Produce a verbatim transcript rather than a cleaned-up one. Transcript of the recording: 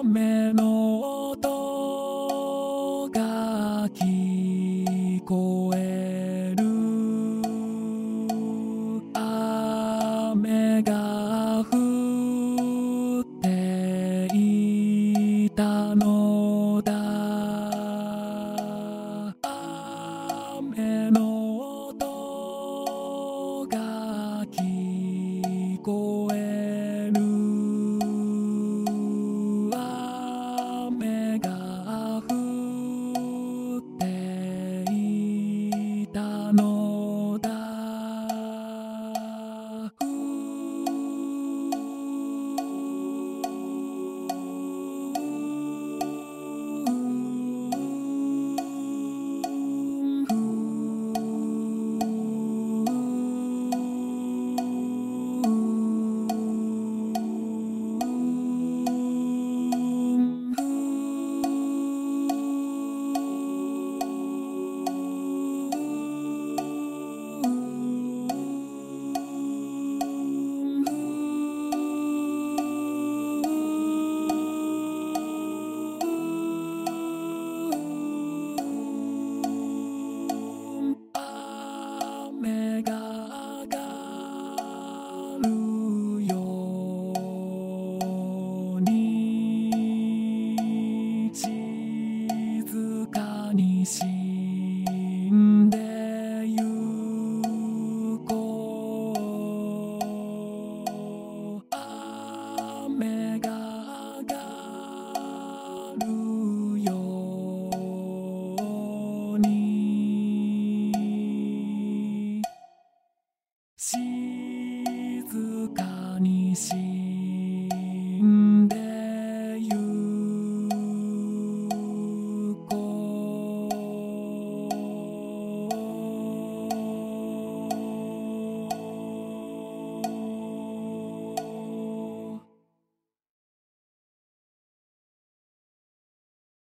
雨の音が聞こえる。雨が降っていたのだ。雨の音が聞こえる。雨が降っていたのだ。雨が上がるように静かに死んでゆこう。雨が上がるように静かにし